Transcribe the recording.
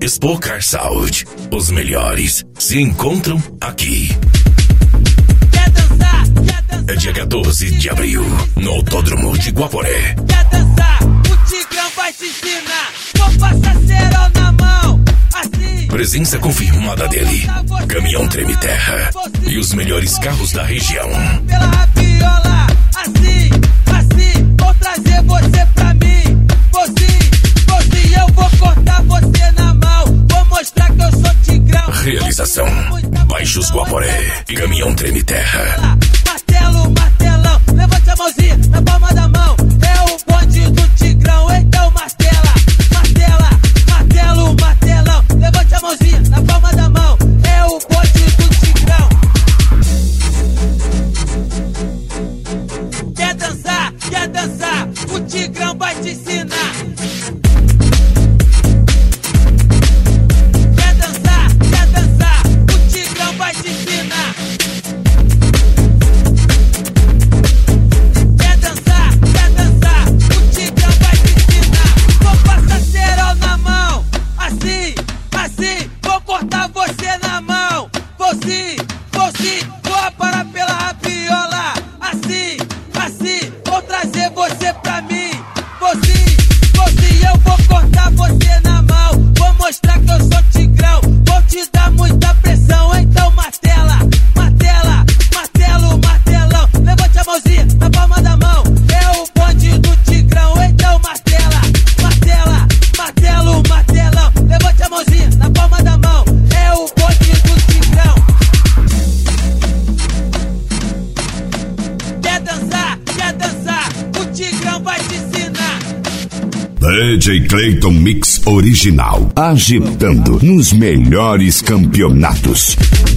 Expo Car Saúde. Os melhores se encontram aqui. Quer dançar? É dia 14 de abril, no Autódromo de Guaporé. Quer dançar? O Tigrão vai te ensinar. Vou passar cerol na mão, assim. Presença confirmada dele, caminhão Treme Terra e os melhores carros da região. Pela rabiola, assim, assim. Vou trazer você pra mim. Você, eu vou cortar você na mão. Vou mostrar que eu sou Tigrão. Realização: Baixos Guaporé e caminhão Treme Terra. Martelo, martelão, levante a mãozinha na palma da mão. É o bonde do Tigrão, então martela, martela, martelo, martelão. Levante a mãozinha na palma da mão. É o bonde do Tigrão. Quer dançar? Quer dançar? O Tigrão vai te ensinar. Quer dançar? Quer dançar? O Tigrão vai te ensinar. Quer dançar? Quer dançar? O Tigrão vai te ensinar. Vou passar cerol na mão, assim, assim. Vou cortar você na mão. Vou sim, vou aparar pela rabiola. Assim, assim. Vou trazer você pra mim. Vou sim, eu vou cortar você na mão. Vou mostrar que eu sou Tigrão. Vou te dar muita pressão, então martela, martela, martelo, martelão. Levante a mãozinha na palma da mão. É o bonde do Tigrão, então martela, martela, martelo, martelão. Levante a mãozinha na palma da mão. É o bonde do Tigrão. Quer dançar? Quer dançar? O Tigrão vai te ensinar. DJ Clayton Mix Original, agitando nos melhores campeonatos.